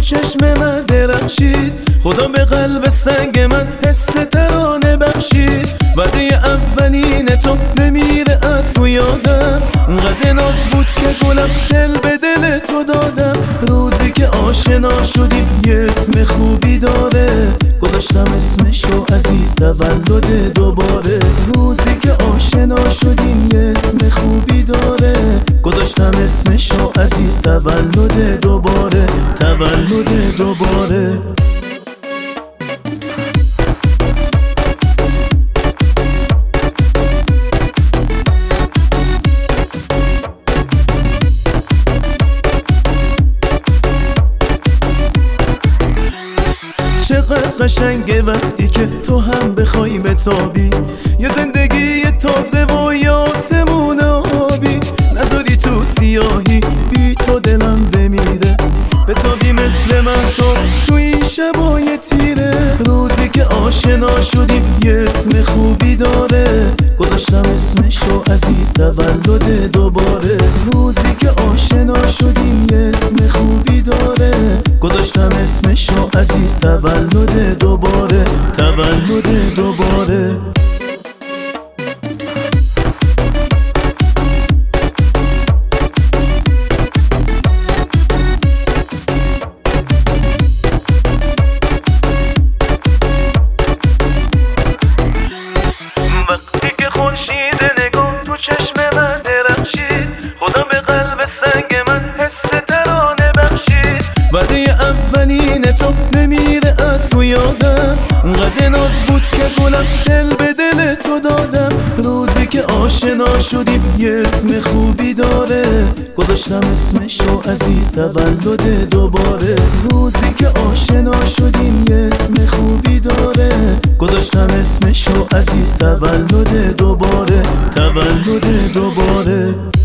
چشم من درخشید، خدا به قلب سنگ من حس ترانه بخشید. وعده اولین تو نمیره از تو یادم، اونقدر ناز بود که گلم دل به دل تو دادم. روزی که آشنا شدیم یه اسم خوبی داره، گذاشتم اسمشو عزیز تولد دوباره. روزی که آشنا شدیم یه اسم خوبی داره، گذاشتم اسمشو عزیز تولد دوباره، تولد دوباره. چقدر قشنگه وقتی که تو هم بخوای بتابی، یه زندگی تازه و یه آسمون آبی. نذاری تو سیاهی، بی تو دلم بمیره، بتابی مثل من تو این شبای تیره. روزی که آشنا شدیم یه اسم خوبی داره، گذاشتم اسمشو عزیز تولد دوباره. روزی که آشنا شدیم یه اسم خوبی داره، گذاشتم اسمشو عزیز تولد دوباره، تولد دوباره. وقتی که خورشید نگاه تو چشم من درخشید، خدا به قلب سنگ من حس ترانه بخشید. وعده اولین تو نمیره از تو یادم، اونقدر ناز بود که گلم دل به دل تو دادم. روزی که آشنا شدیم یه اسم خوبی داره، گذاشتم اسمشو عزیز تولد دوباره. روزی که آشنا شدیم یه اسم خوبی داره، گذاشتم اسمشو عزیز تولد دوباره، تولد دوباره.